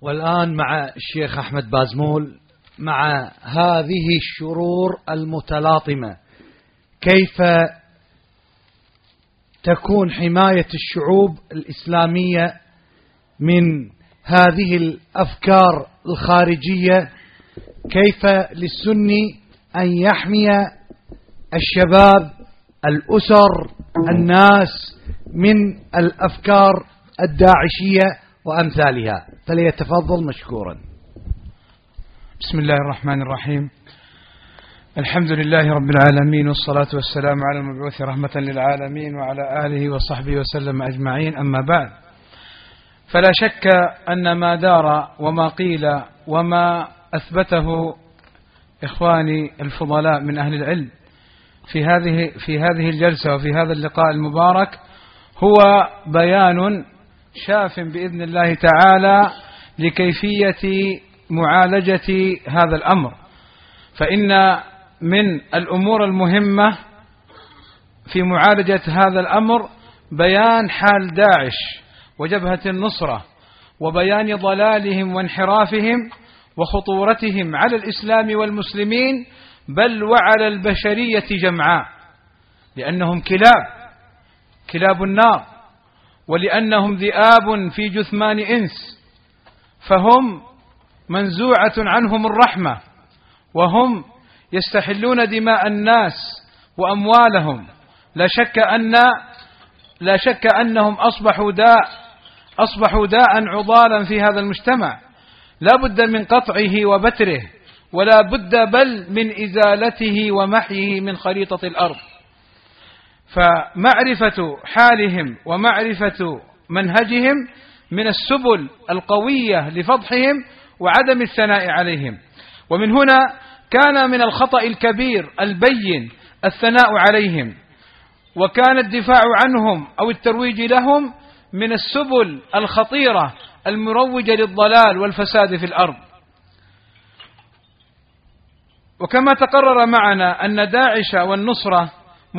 والآن مع الشيخ أحمد بازمول مع هذه الشرور المتلاطمة، كيف تكون حماية الشعوب الإسلامية من هذه الأفكار الخارجية؟ كيف للسني أن يحمي الشباب، الأسر، الناس من الأفكار الداعشية وأمثالها؟ فليتفضل مشكورا. بسم الله الرحمن الرحيم. الحمد لله رب العالمين، والصلاة والسلام على المبعوث رحمة للعالمين وعلى آله وصحبه وسلم أجمعين. أما بعد، فلا شك أن ما دار وما قيل وما أثبته إخواني الفضلاء من أهل العلم في هذه الجلسة وفي هذا اللقاء المبارك هو بيان شاف بإذن الله تعالى لكيفية معالجة هذا الأمر. فإن من الأمور المهمة في معالجة هذا الأمر بيان حال داعش وجبهة النصرة، وبيان ضلالهم وانحرافهم وخطورتهم على الإسلام والمسلمين، بل وعلى البشرية جمعاء، لأنهم كلاب النار، ولأنهم ذئاب في جثمان إنس، فهم منزوعة عنهم الرحمة، وهم يستحلون دماء الناس وأموالهم. لا شك أنهم أصبحوا داء عضالا في هذا المجتمع، لا بد من قطعه وبتره، ولا بد بل من إزالته ومحيه من خريطة الأرض. فمعرفة حالهم ومعرفة منهجهم من السبل القوية لفضحهم وعدم الثناء عليهم. ومن هنا كان من الخطأ الكبير البين الثناء عليهم، وكان الدفاع عنهم أو الترويج لهم من السبل الخطيرة المروجة للضلال والفساد في الأرض. وكما تقرر معنا أن داعش والنصرة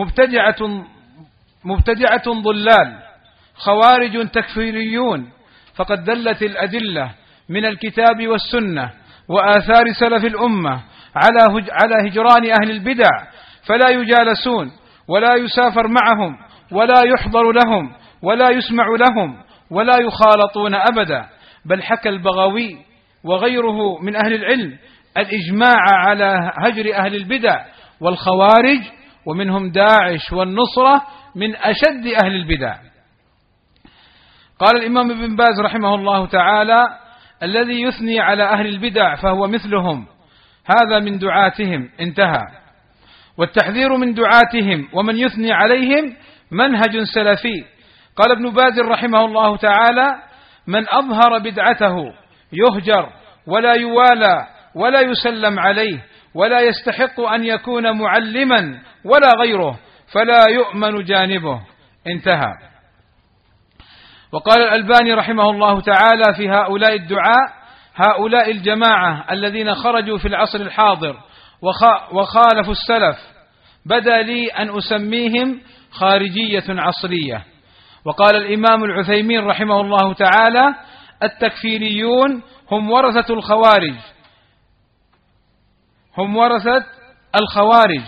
مبتدعة ضلال خوارج تكفيريون، فقد دلت الأدلة من الكتاب والسنة وآثار سلف الأمة على هجران أهل البدع، فلا يجالسون ولا يسافر معهم ولا يحضر لهم ولا يسمع لهم ولا يخالطون أبدا. بل حكى البغوي وغيره من أهل العلم الإجماع على هجر أهل البدع والخوارج، ومنهم داعش والنصرة من أشد أهل البدع. قال الإمام ابن باز رحمه الله تعالى: الذي يثني على أهل البدع فهو مثلهم، هذا من دعاتهم. انتهى. والتحذير من دعاتهم ومن يثني عليهم منهج سلفي. قال ابن باز رحمه الله تعالى: من أظهر بدعته يهجر ولا يوالى ولا يسلم عليه، ولا يستحق أن يكون معلما ولا غيره، فلا يؤمن جانبه. انتهى. وقال الألباني رحمه الله تعالى في هؤلاء الدعاء: هؤلاء الجماعة الذين خرجوا في العصر الحاضر وخالفوا السلف، بدا لي أن أسميهم خارجية عصرية. وقال الإمام العثيمين رحمه الله تعالى: التكفيريون هم ورثة الخوارج.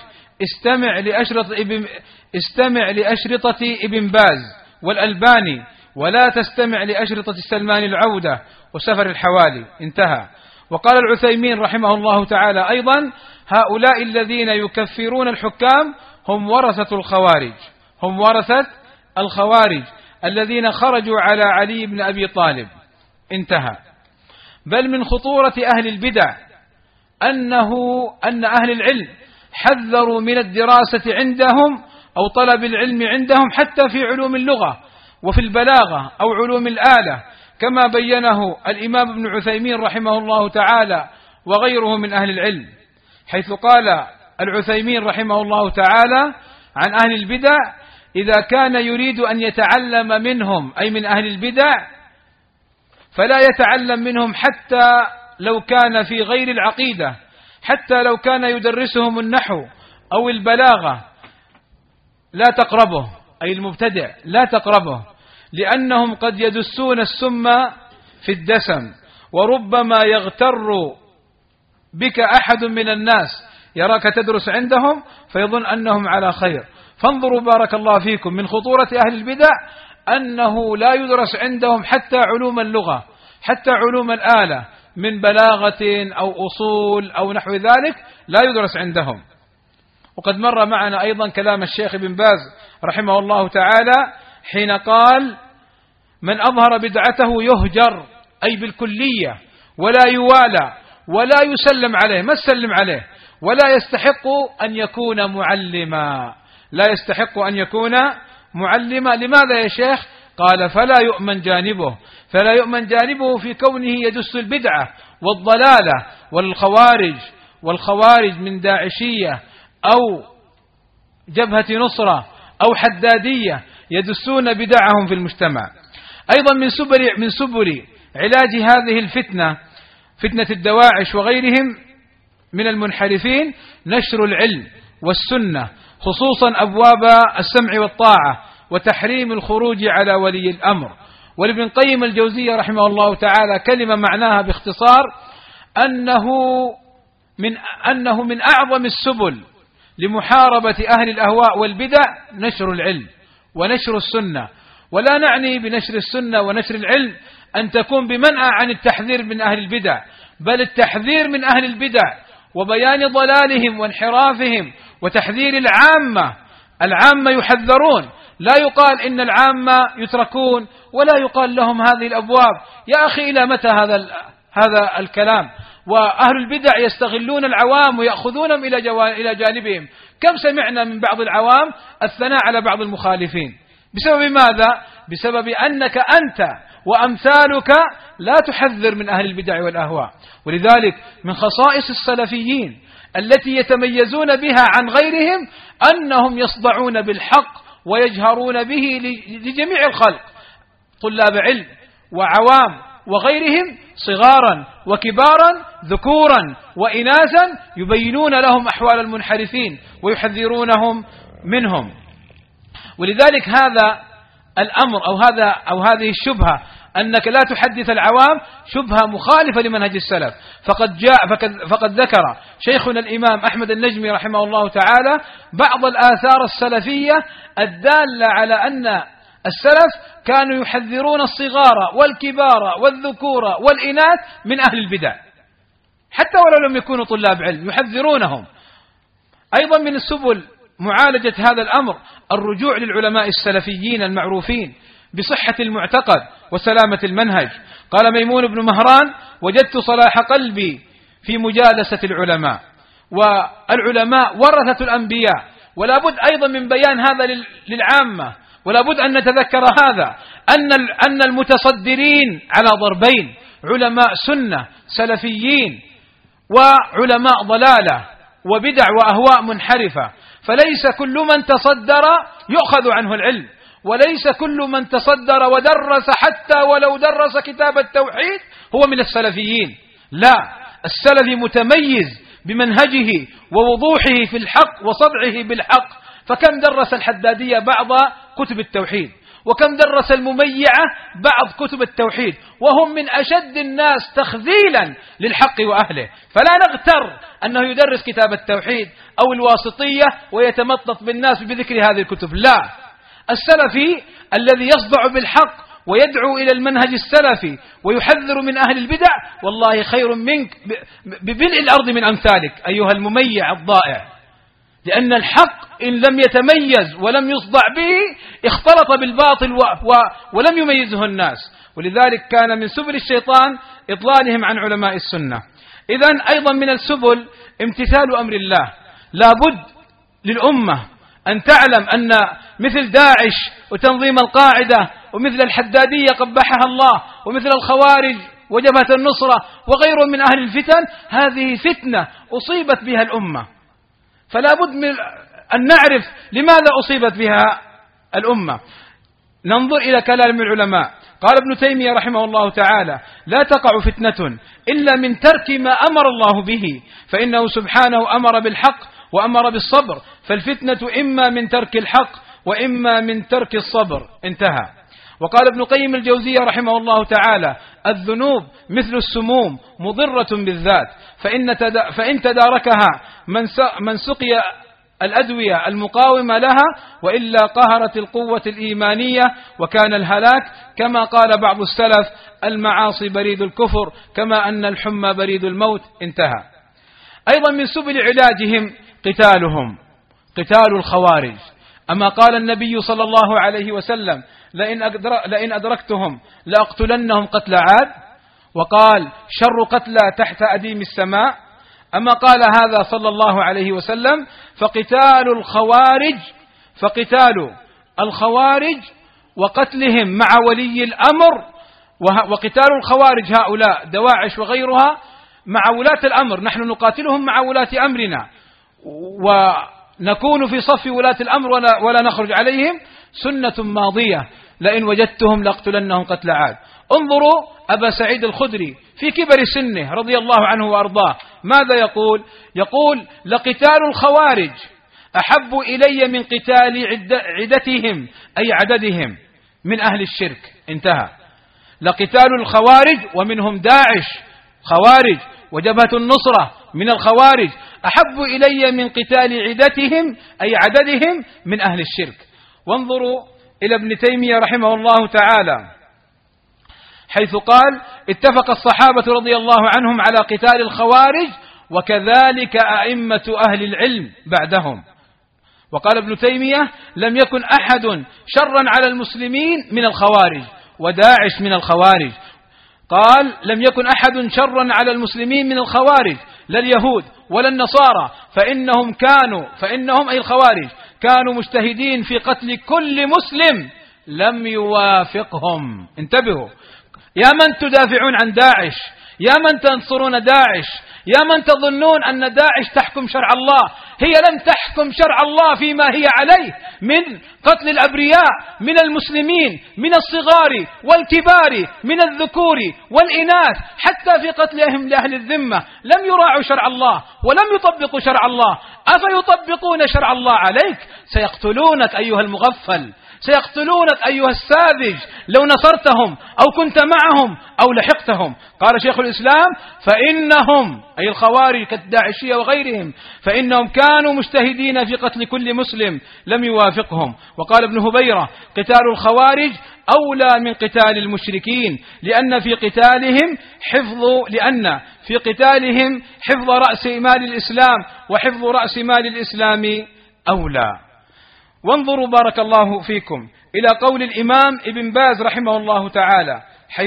استمع لأشرطة ابن باز والألباني، ولا تستمع لأشرطة سلمان العودة وسفر الحوالي. انتهى. وقال العثيمين رحمه الله تعالى أيضا: هؤلاء الذين يكفرون الحكام هم ورثة الخوارج الذين خرجوا على علي بن أبي طالب. انتهى. بل من خطورة أهل البدع أن أهل العلم حذروا من الدراسة عندهم أو طلب العلم عندهم حتى في علوم اللغة وفي البلاغة أو علوم الآلة، كما بينه الإمام ابن عثيمين رحمه الله تعالى وغيره من أهل العلم، حيث قال العثيمين رحمه الله تعالى عن أهل البدع: إذا كان يريد أن يتعلم منهم، أي من أهل البدع، فلا يتعلم منهم حتى لو كان في غير العقيدة، حتى لو كان يدرسهم النحو أو البلاغة، لا تقربه، أي المبتدع لا تقربه، لأنهم قد يدسون السم في الدسم وربما يغتر بك أحد من الناس يراك تدرس عندهم فيظن أنهم على خير. فانظروا بارك الله فيكم من خطورة أهل البدع أنه لا يدرس عندهم حتى علوم اللغة، حتى علوم الآلة من بلاغة أو أصول أو نحو ذلك لا يدرس عندهم. وقد مر معنا أيضا كلام الشيخ ابن باز رحمه الله تعالى حين قال: من أظهر بدعته يهجر، أي بالكلية، ولا يوالى ولا يسلم عليه، ما تسلم عليه، ولا يستحق أن يكون معلما، لا يستحق أن يكون معلما. لماذا يا شيخ؟ قال: فلا يؤمن جانبه، فلا يؤمن جانبه في كونه يدس البدعة والضلالة والخوارج من داعشية أو جبهة نصرة أو حدادية يدسون بدعهم في المجتمع. أيضا من سبل علاج هذه الفتنة، فتنة الدواعش وغيرهم من المنحرفين، نشر العلم والسنة، خصوصا أبواب السمع والطاعة وتحريم الخروج على ولي الأمر. ولابن قيم الجوزية رحمه الله تعالى كلمة معناها باختصار أنه من أعظم السبل لمحاربة أهل الأهواء والبدع نشر العلم ونشر السنة. ولا نعني بنشر السنة ونشر العلم أن تكون بمنع عن التحذير من أهل البدع، بل التحذير من أهل البدع وبيان ضلالهم وانحرافهم وتحذير العامة يحذرون، لا يقال إن العامة يتركون ولا يقال لهم هذه الأبواب. يا أخي إلى متى هذا الكلام؟ وأهل البدع يستغلون العوام ويأخذونهم إلى جانبهم. كم سمعنا من بعض العوام الثناء على بعض المخالفين، بسبب ماذا؟ بسبب أنك أنت وأمثالك لا تحذر من أهل البدع والأهواء. ولذلك من خصائص السلفيين التي يتميزون بها عن غيرهم أنهم يصدعون بالحق ويجهرون به لجميع الخلق، طلاب علم وعوام وغيرهم، صغارا وكبارا، ذكورا وإناثا، يبينون لهم أحوال المنحرفين ويحذرونهم منهم. ولذلك هذا الأمر أو هذه الشبهة أنك لا تحدث العوام شبهة مخالفة لمنهج السلف. فقد ذكر شيخنا الإمام أحمد النجمي رحمه الله تعالى بعض الآثار السلفية الدالة على أن السلف كانوا يحذرون الصغار والكبار والذكور والإناث من أهل البدع، حتى ولو لم يكونوا طلاب علم يحذرونهم. أيضا من السبل معالجة هذا الأمر الرجوع للعلماء السلفيين المعروفين بصحة المعتقد وسلامة المنهج. قال ميمون بن مهران: وجدت صلاح قلبي في مجالسة العلماء، والعلماء ورثة الأنبياء. ولا بد أيضا من بيان هذا للعامة، ولا بد أن نتذكر هذا أن المتصدرين على ضربين: علماء سنة سلفيين وعلماء ضلالة وبدع وأهواء منحرفة. فليس كل من تصدر يؤخذ عنه العلم، وليس كل من تصدر ودرس حتى ولو درس كتاب التوحيد هو من السلفيين. لا، السلفي متميز بمنهجه ووضوحه في الحق وصدعه بالحق. فكم درس الحدادية بعض كتب التوحيد، وكم درس المميعة بعض كتب التوحيد، وهم من أشد الناس تخذيلا للحق وأهله. فلا نغتر أنه يدرس كتاب التوحيد أو الواسطية ويتمطط بالناس بذكر هذه الكتب. لا، السلفي الذي يصدع بالحق ويدعو إلى المنهج السلفي ويحذر من أهل البدع والله خير منك ببلء الأرض من أمثالك أيها المميع الضائع. لأن الحق إن لم يتميز ولم يصدع به اختلط بالباطل ولم يميزه الناس. ولذلك كان من سبل الشيطان إضلالهم عن علماء السنة. إذن أيضا من السبل امتثال أمر الله. لابد للأمة أن تعلم أن مثل داعش وتنظيم القاعدة ومثل الحدادية قبحها الله ومثل الخوارج وجبهة النصرة وغيرهم من أهل الفتن، هذه فتنة أصيبت بها الأمة. فلا بد من أن نعرف لماذا أصيبت بها الأمة. ننظر إلى كلام العلماء. قال ابن تيمية رحمه الله تعالى: لا تقع فتنة إلا من ترك ما أمر الله به، فإنه سبحانه أمر بالحق وأمر بالصبر، فالفتنة إما من ترك الحق وإما من ترك الصبر. انتهى. وقال ابن قيم الجوزية رحمه الله تعالى: الذنوب مثل السموم مضرة بالذات، فإن تداركها من سقي الأدوية المقاومة لها، وإلا قهرت القوة الإيمانية وكان الهلاك. كما قال بعض السلف: المعاصي بريد الكفر كما أن الحمى بريد الموت. انتهى. أيضا من سبل علاجهم قتالهم، قتال الخوارج. أما قال النبي صلى الله عليه وسلم: لئن أدركتهم لأقتلنهم قتل عاد، وقال: شر قتلى تحت أديم السماء. أما قال هذا صلى الله عليه وسلم: فقتال الخوارج وقتلهم مع ولي الأمر، وقتال الخوارج هؤلاء دواعش وغيرها مع ولاة الأمر، نحن نقاتلهم مع ولاة أمرنا ونكون في صف ولاة الأمر ولا نخرج عليهم، سنة ماضية. لئن وجدتهم لأقتلنهم قتل عاد. انظروا أبا سعيد الخدري في كبر سنه رضي الله عنه وأرضاه ماذا يقول؟ يقول: لقتال الخوارج أحب إلي من قتال عدتهم، أي عددهم من أهل الشرك. انتهى. لقتال الخوارج، ومنهم داعش خوارج، وجبهة النصرة من الخوارج، أحب إلي من قتال عدتهم، أي عددهم من أهل الشرك. وانظروا إلى ابن تيمية رحمه الله تعالى حيث قال: اتفق الصحابة رضي الله عنهم على قتال الخوارج، وكذلك أئمة أهل العلم بعدهم. وقال ابن تيمية: لم يكن أحد شرا على المسلمين من الخوارج، وداعش من الخوارج. قال: لم يكن أحد شرا على المسلمين من الخوارج، لا اليهود ولا النصارى، فإنهم أي الخوارج كانوا مجتهدين في قتل كل مسلم لم يوافقهم. انتبهوا يا من تدافعون عن داعش، يا من تنصرون داعش، يا من تظنون أن داعش تحكم شرع الله، هي لم تحكم شرع الله فيما هي عليه من قتل الأبرياء من المسلمين، من الصغار والكبار، من الذكور والإناث، حتى في قتلهم لأهل الذمة لم يراعوا شرع الله ولم يطبقوا شرع الله. أفيطبقون شرع الله عليك؟ سيقتلونك أيها المغفل، سيقتلونك أيها الساذج لو نصرتهم أو كنت معهم أو لحقتهم. قال شيخ الإسلام: فإنهم أي الخوارج كالداعشية وغيرهم فإنهم كانوا مجتهدين في قتل كل مسلم لم يوافقهم. وقال ابن هبيرة: قتال الخوارج أولى من قتال المشركين، لأن في قتالهم حفظ رأس مال الإسلام، وحفظ رأس مال الإسلام أولى. وانظروا بارك الله فيكم إلى قول الإمام ابن باز رحمه الله تعالى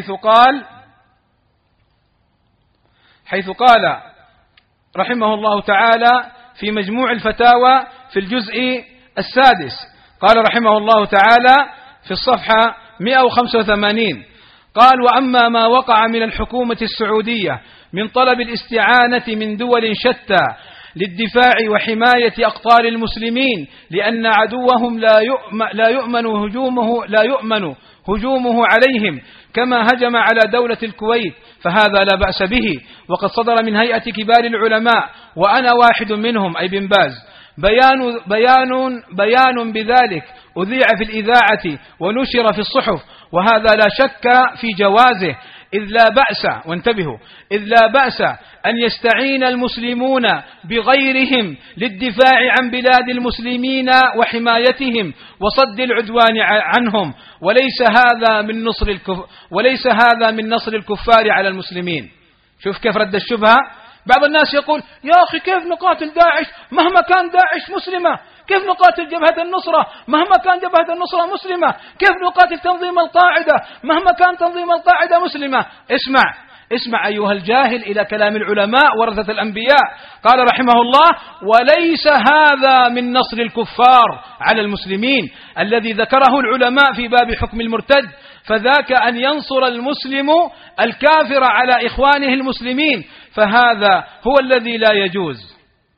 حيث قال رحمه الله تعالى في مجموع الفتاوى في الجزء 6، قال رحمه الله تعالى في الصفحة 185: قال: وأما ما وقع من الحكومة السعودية من طلب الاستعانة من دول شتى للدفاع وحماية أقطار المسلمين لأن عدوهم لا يؤمن هجومه عليهم كما هجم على دولة الكويت، فهذا لا بأس به. وقد صدر من هيئة كبار العلماء وأنا واحد منهم أي بن باز بيان بذلك أذيع في الإذاعة ونشر في الصحف، وهذا لا شك في جوازه، إذ لا بأس أن يستعين المسلمون بغيرهم للدفاع عن بلاد المسلمين وحمايتهم وصد العدوان عنهم، وليس هذا من نصر الكفار على المسلمين. شوف كيف رد الشبهة. بعض الناس يقول: يا أخي كيف نقاتل داعش مهما كان داعش مسلمة؟ كيف نقاتل جبهة النصرة مهما كان جبهة النصرة مسلمة؟ كيف نقاتل تنظيم القاعدة مهما كان تنظيم القاعدة مسلمة؟ اسمع أيها الجاهل إلى كلام العلماء ورثة الأنبياء. قال رحمه الله: وليس هذا من نصر الكفار على المسلمين الذي ذكره العلماء في باب حكم المرتد، فذاك أن ينصر المسلم الكافر على إخوانه المسلمين، فهذا هو الذي لا يجوز.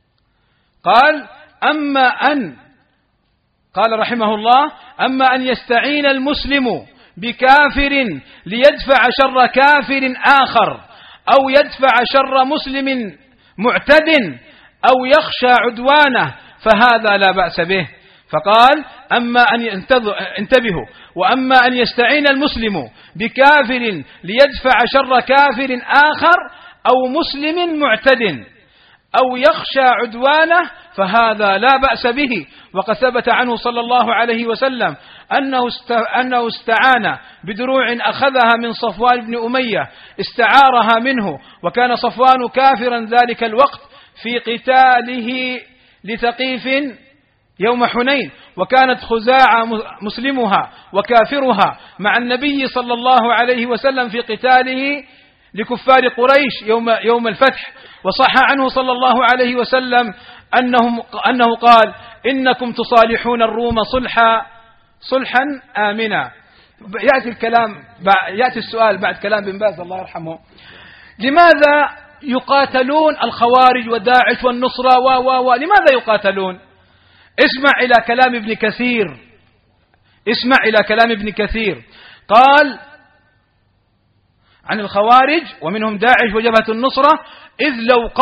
قال رحمه الله: أما أن يستعين المسلم بكافر ليدفع شر كافر آخر، أو يدفع شر مسلم معتد، أو يخشى عدوانه، فهذا لا بأس به. فقال: أما أن انتبهوا، وأما أن يستعين المسلم بكافر ليدفع شر كافر آخر أو مسلم معتد أو يخشى عدوانه فهذا لا بأس به. وقد ثبت عنه صلى الله عليه وسلم أنه استعان بدروع أخذها من صفوان بن أمية استعارها منه، وكان صفوان كافرا ذلك الوقت في قتاله لثقيف يوم حنين، وكانت خزاعة مسلمها وكافرها مع النبي صلى الله عليه وسلم في قتاله لكفار قريش يوم الفتح. وصح عنه صلى الله عليه وسلم أنه قال: إنكم تصالحون الروم صلحا آمنا. يأتي السؤال بعد كلام بن باز الله يرحمه: لماذا يقاتلون الخوارج وداعش والنصرة لماذا يقاتلون؟ اسمع إلى كلام ابن كثير. قال عن الخوارج ومنهم داعش وجبهة النصرة: إذ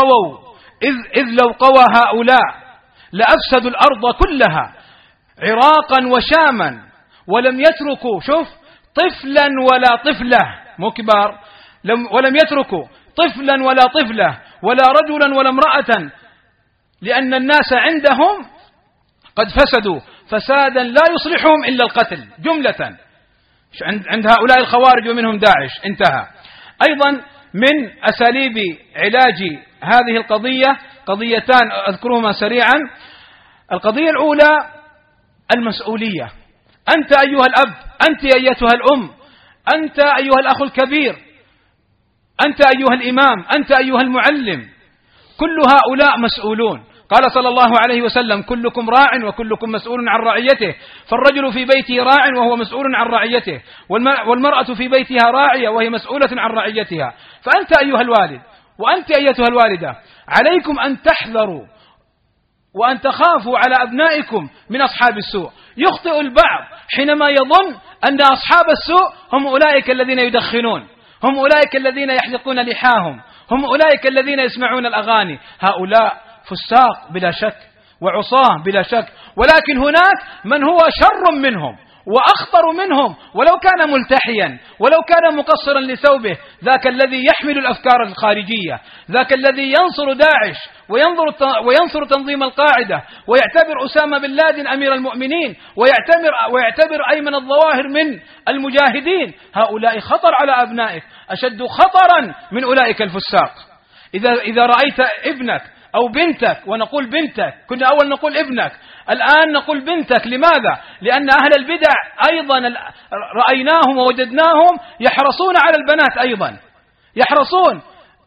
لو قوى هؤلاء لأفسدوا الأرض كلها عراقا وشاما ولم يتركوا طفلا ولا طفلة، مو كبار، ولم يتركوا طفلا ولا طفلة ولا رجلا ولا امرأة، لأن الناس عندهم قد فسدوا فسادا لا يصلحهم إلا القتل جملة عند هؤلاء الخوارج ومنهم داعش. انتهى. أيضا من أساليب علاج هذه القضية قضيتان أذكرهما سريعا. القضية الأولى المسؤولية. أنت أيها الأب، أنت أيتها الأم، أنت أيها الأخ الكبير، أنت أيها الإمام، أنت أيها المعلم، كل هؤلاء مسؤولون. قال صلى الله عليه وسلم: كلكم راع وكلكم مسؤول عن رعيته، فالرجل في بيته راع وهو مسؤول عن رعيته، والمرأة في بيتها راعية وهي مسؤولة عن رعيتها. فأنت أيها الوالد وأنت أيتها الوالدة عليكم أن تحذروا وأن تخافوا على أبنائكم من أصحاب السوء. يخطئ البعض حينما يظن أن أصحاب السوء هم أولئك الذين يدخنون، هم أولئك الذين يحلقون لحاهم، هم أولئك الذين يسمعون الأغاني. هؤلاء فساق بلا شك وعصاه بلا شك، ولكن هناك من هو شر منهم وأخطر منهم ولو كان ملتحيا ولو كان مقصرا لثوبه، ذاك الذي يحمل الأفكار الخارجية، ذاك الذي ينصر داعش وينصر تنظيم القاعدة ويعتبر أسامة بن لادن أمير المؤمنين ويعتبر أيمن الظواهر من المجاهدين. هؤلاء خطر على أبنائك، أشد خطرا من أولئك الفساق. إذا رأيت ابنك أو بنتك، ونقول بنتك، كنا أول نقول ابنك، الآن نقول بنتك. لماذا؟ لأن أهل البدع أيضا رأيناهم ووجدناهم يحرصون على البنات أيضا، يحرصون.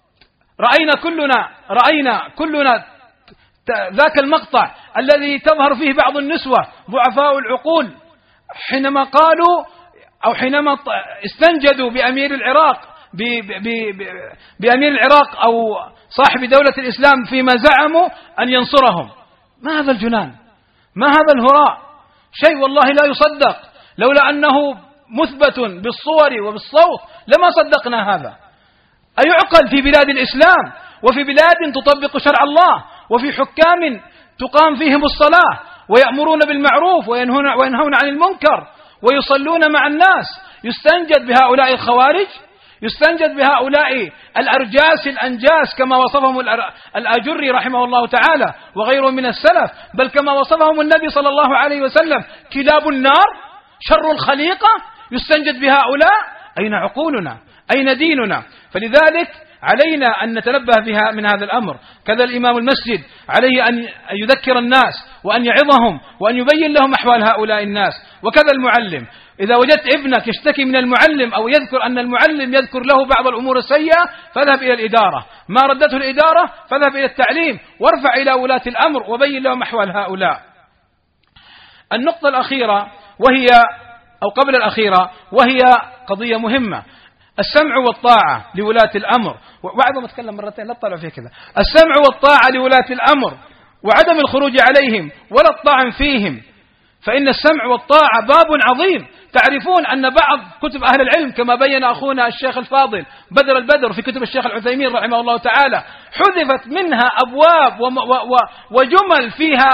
رأينا كلنا ذاك المقطع الذي تظهر فيه بعض النسوة ضعفاء العقول حينما قالوا أو حينما استنجدوا بأمير العراق أو صاحب دولة الإسلام فيما زعموا أن ينصرهم. ما هذا الجنان؟ ما هذا الهراء؟ شيء والله لا يصدق. لولا أنه مثبت بالصور وبالصوت لما صدقنا هذا. أيعقل في بلاد الإسلام وفي بلاد تطبق شرع الله وفي حكام تقام فيهم الصلاة ويأمرون بالمعروف وينهون عن المنكر ويصلون مع الناس، يستنجد بهؤلاء الخوارج؟ يستنجد بهؤلاء الأرجاس الأنجاس كما وصفهم الآجري رحمه الله تعالى وغيره من السلف، بل كما وصفهم النبي صلى الله عليه وسلم كلاب النار شر الخليقة؟ يستنجد بهؤلاء؟ أين عقولنا؟ أين ديننا؟ فلذلك علينا أن نتنبه بها من هذا الأمر. كذا الإمام المسجد عليه أن يذكر الناس وأن يعظهم وأن يبين لهم أحوال هؤلاء الناس. وكذا المعلم، إذا وجدت ابنك يشتكي من المعلم أو يذكر أن المعلم يذكر له بعض الأمور السيئة فاذهب إلى الإدارة، ما ردته الإدارة فاذهب إلى التعليم وارفع إلى ولاة الأمر وبين لهم أحوال هؤلاء. النقطة الأخيرة قبل الأخيرة وهي قضية مهمة: السمع والطاعة لولاة الأمر. وبعضهم أتكلم مرتين لا تطلع فيه كذا. السمع والطاعة لولاة الأمر وعدم الخروج عليهم ولا الطعن فيهم، فإن السمع والطاعة باب عظيم. تعرفون أن بعض كتب أهل العلم كما بين أخونا الشيخ الفاضل بدر البدر في كتب الشيخ العثيمين رحمه الله تعالى حذفت منها أبواب وجمل فيها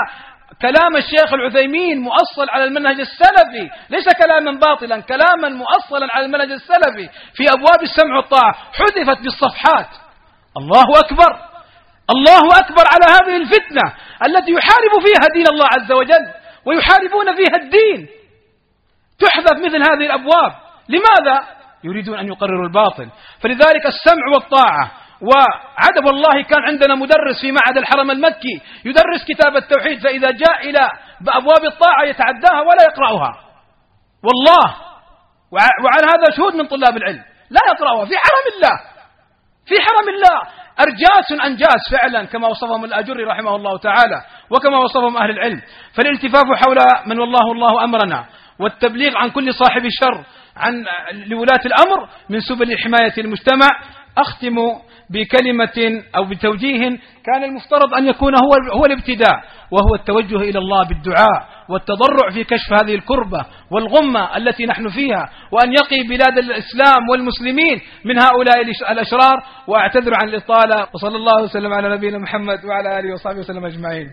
كلام الشيخ العثيمين مؤصل على المنهج السلفي، ليس كلاما باطلا، كلاما مؤصلا على المنهج السلفي في أبواب السمع والطاعة حذفت بالصفحات. الله أكبر، الله أكبر على هذه الفتنة التي يحارب فيها دين الله عز وجل ويحاربون فيها الدين. تحذف مثل هذه الأبواب، لماذا؟ يريدون أن يقرروا الباطل. فلذلك السمع والطاعة. وعدب والله كان عندنا مدرس في معهد الحرم المكي يدرس كتاب التوحيد، فإذا جاء إلى أبواب الطاعة يتعداها ولا يقرأها، والله، وعلى هذا شهود من طلاب العلم، لا يقرأها في حرم الله، في حرم الله. أرجاس أنجاس فعلا كما وصفهم الأجري رحمه الله تعالى وكما وصفهم أهل العلم. فالالتفاف حول من والله الله أمرنا والتبليغ عن كل صاحب شر لولاة الأمر من سبل حماية المجتمع. أختم بكلمة أو بتوجيه كان المفترض أن يكون هو الابتداء، وهو التوجه إلى الله بالدعاء والتضرع في كشف هذه الكربة والغمة التي نحن فيها، وأن يقي بلاد الإسلام والمسلمين من هؤلاء الأشرار. وأعتذر عن الإطالة، وصلى الله وسلم على نبينا محمد وعلى آله وصحبه وسلم أجمعين.